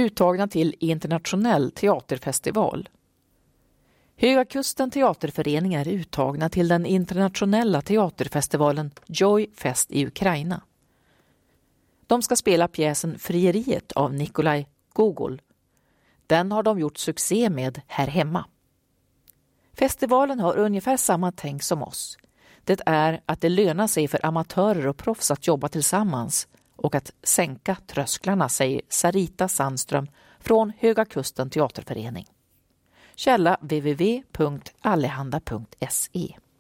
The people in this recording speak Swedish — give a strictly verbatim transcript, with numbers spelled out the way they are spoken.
uttagna till internationell teaterfestival. Höga Kusten teaterförening är uttagna till den internationella teaterfestivalen Joy Fest i Ukraina. De ska spela pjäsen Frieriet av Nikolaj Gogol. Den har de gjort succé med här hemma. Festivalen har ungefär samma tänk som oss. Det är att det lönar sig för amatörer och proffs att jobba tillsammans och att sänka trösklarna, säger Sarita Sandström från Höga Kusten teaterförening. Källa w w w punkt allehanda punkt se